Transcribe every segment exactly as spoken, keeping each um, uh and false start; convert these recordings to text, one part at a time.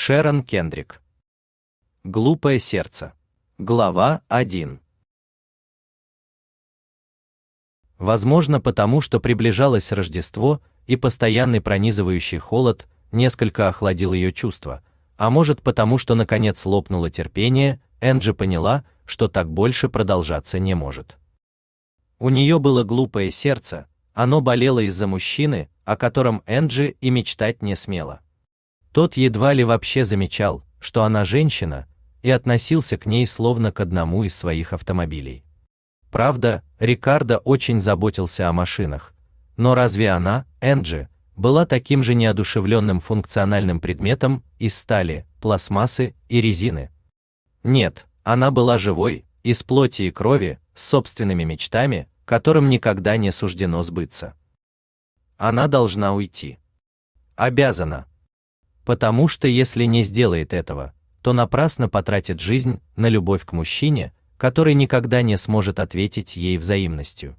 Шерон Кендрик. Глупое сердце. Глава один. Возможно, потому что приближалось Рождество, и постоянный пронизывающий холод несколько охладил ее чувства, а может потому, что наконец лопнуло терпение, Энджи поняла, что так больше продолжаться не может. У нее было глупое сердце, оно болело из-за мужчины, о котором Энджи и мечтать не смела. Тот едва ли вообще замечал, что она женщина, и относился к ней словно к одному из своих автомобилей. Правда, Рикардо очень заботился о машинах, но разве она, Энджи, была таким же неодушевленным функциональным предметом из стали, пластмассы и резины? Нет, она была живой, из плоти и крови, с собственными мечтами, которым никогда не суждено сбыться. Она должна уйти. Обязана. Потому что если не сделает этого, то напрасно потратит жизнь на любовь к мужчине, который никогда не сможет ответить ей взаимностью.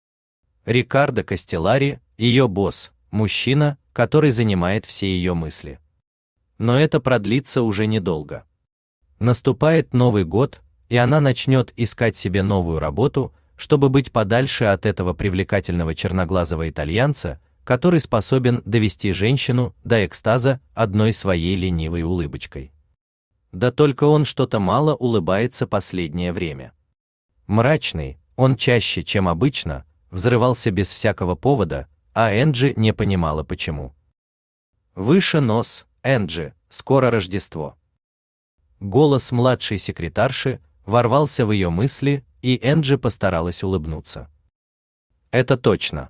Рикардо Кастеллари, ее босс, мужчина, который занимает все ее мысли. Но это продлится уже недолго. Наступает Новый год, и она начнет искать себе новую работу, чтобы быть подальше от этого привлекательного черноглазого итальянца, который способен довести женщину до экстаза одной своей ленивой улыбочкой. Да только он что-то мало улыбается последнее время. Мрачный, он чаще, чем обычно, взрывался без всякого повода, а Энджи не понимала почему. Выше нос, Энджи, скоро Рождество. Голос младшей секретарши ворвался в ее мысли, и Энджи постаралась улыбнуться. Это точно.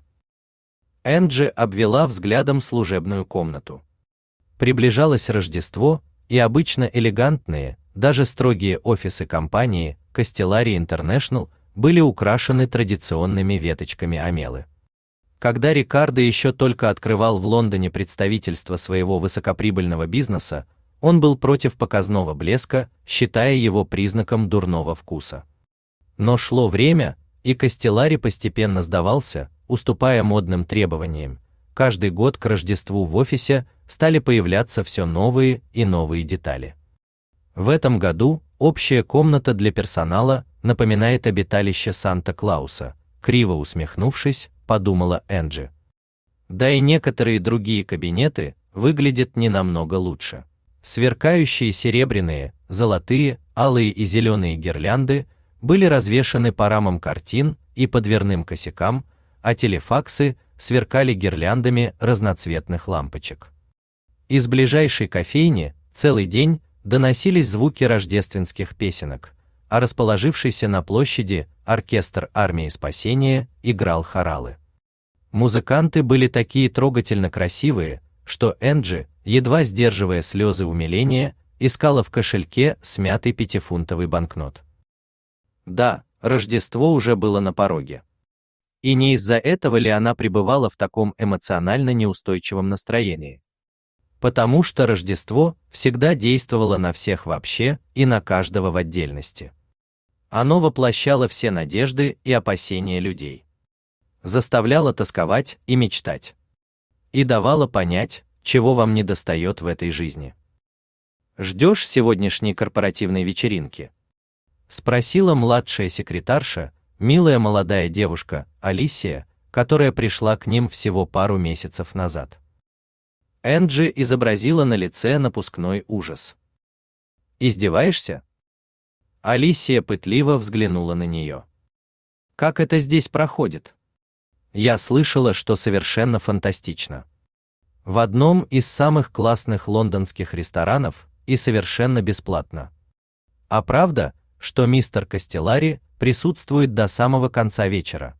Энджи обвела взглядом служебную комнату. Приближалось Рождество, и обычно элегантные, даже строгие офисы компании Castellari International были украшены традиционными веточками омелы. Когда Рикардо еще только открывал в Лондоне представительство своего высокоприбыльного бизнеса, он был против показного блеска, считая его признаком дурного вкуса. Но шло время, и Castellari постепенно сдавался, уступая модным требованиям. Каждый год к Рождеству в офисе стали появляться все новые и новые детали. В этом году общая комната для персонала напоминает обиталище Санта-Клауса, криво усмехнувшись, подумала Энджи. Да и некоторые другие кабинеты выглядят не намного лучше. Сверкающие серебряные, золотые, алые и зеленые гирлянды были развешаны по рамам картин и по дверным косякам, а телефаксы сверкали гирляндами разноцветных лампочек. Из ближайшей кофейни целый день доносились звуки рождественских песенок, а расположившийся на площади оркестр Армии Спасения играл хоралы. Музыканты были такие трогательно красивые, что Энджи, едва сдерживая слезы умиления, искала в кошельке смятый пятифунтовый банкнот. Да, Рождество уже было на пороге. И не из-за этого ли она пребывала в таком эмоционально неустойчивом настроении? Потому что Рождество всегда действовало на всех вообще и на каждого в отдельности. Оно воплощало все надежды и опасения людей. Заставляло тосковать и мечтать. И давало понять, чего вам недостает в этой жизни. Ждешь сегодняшней корпоративной вечеринки? Спросила младшая секретарша, милая молодая девушка, Алисия, которая пришла к ним всего пару месяцев назад. Энджи изобразила на лице напускной ужас. «Издеваешься?» Алисия пытливо взглянула на нее. «Как это здесь проходит?» «Я слышала, что совершенно фантастично. В одном из самых классных лондонских ресторанов и совершенно бесплатно. А правда, что мистер Castellari присутствует до самого конца вечера?»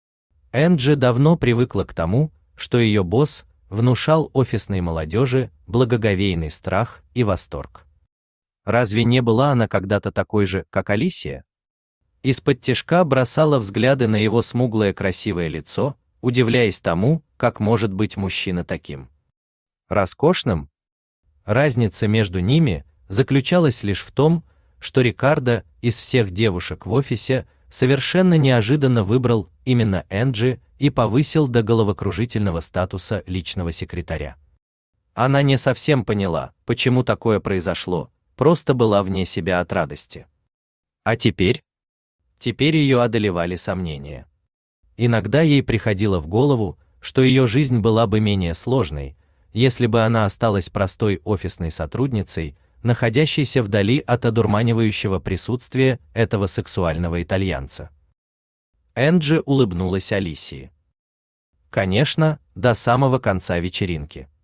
Энджи давно привыкла к тому, что ее босс внушал офисной молодежи благоговейный страх и восторг. Разве не была она когда-то такой же, как Алисия? Из-под тишка бросала взгляды на его смуглое красивое лицо, удивляясь тому, как может быть мужчина таким роскошным. Разница между ними заключалась лишь в том, что Рикардо из всех девушек в офисе совершенно неожиданно выбрал именно Энджи и повысил до головокружительного статуса личного секретаря. Она не совсем поняла, почему такое произошло, просто была вне себя от радости. А теперь? Теперь ее одолевали сомнения. Иногда ей приходило в голову, что ее жизнь была бы менее сложной, если бы она осталась простой офисной сотрудницей, находящейся вдали от одурманивающего присутствия этого сексуального итальянца. Энджи улыбнулась Алисии. Конечно, до самого конца вечеринки.